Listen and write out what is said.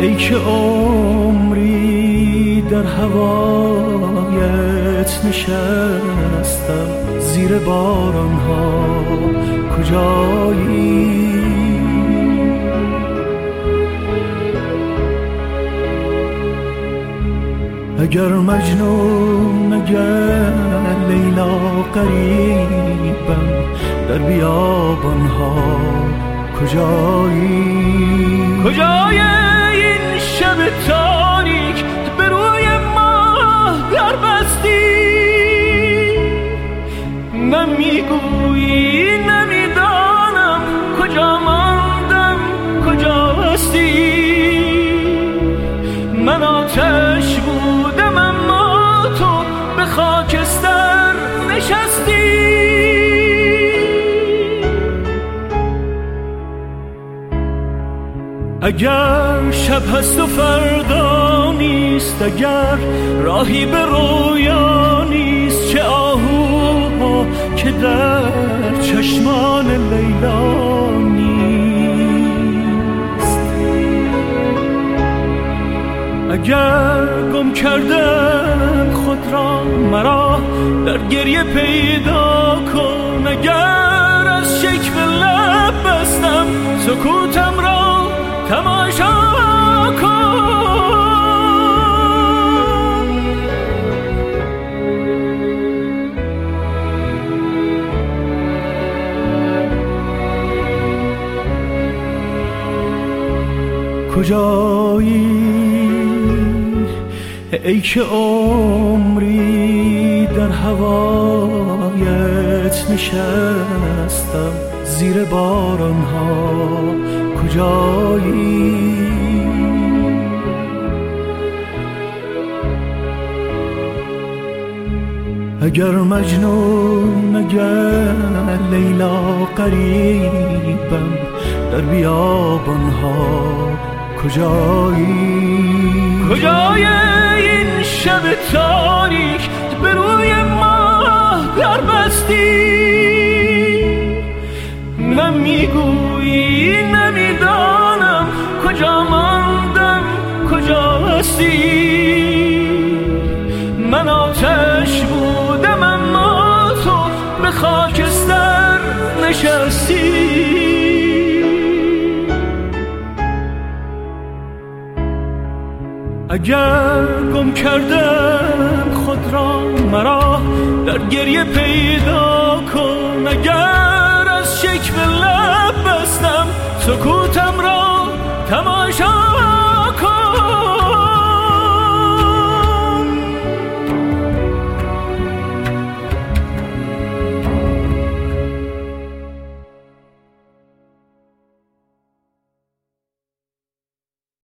ای که عمری در هوایت نشستم، زیر بارانها کجایی؟ اگر مجنون اگر لیلا غریبم، در بیابانها کجایی؟ کجای این شب تاریک به روی ماه در بستی؟ نمیگویی نمیدانم کجا ماندم کجا هستی؟ من آتش بودم اما تو به خاکستر نشستی. اگر شب هست و فردا نیست، اگر راهی به رویا نیست، چه آهوها که در چشمان لیلا نیست. اگر گم کردم خود را مرا در گریه پیدا کن، اگر از شکوه لب بستم سکوتم را تماشا کن. کجایی ای که عمری در هوایت نشستم، زیر بارانها کجایی؟ اگر مجنون اگر لیلا غریبم، در بیابانها کجایی؟ کجای این شب تاریک به روی ماه در بستی؟ نمیگویی نمیدانم کجا ماندم کجا هستی؟ من آتش بودم اما تو به خاکستر نشستی. اگر گم کردم خود را مرا در گریه پیدا کن، اگر از شکوه لب بستم سکوتم را تماشا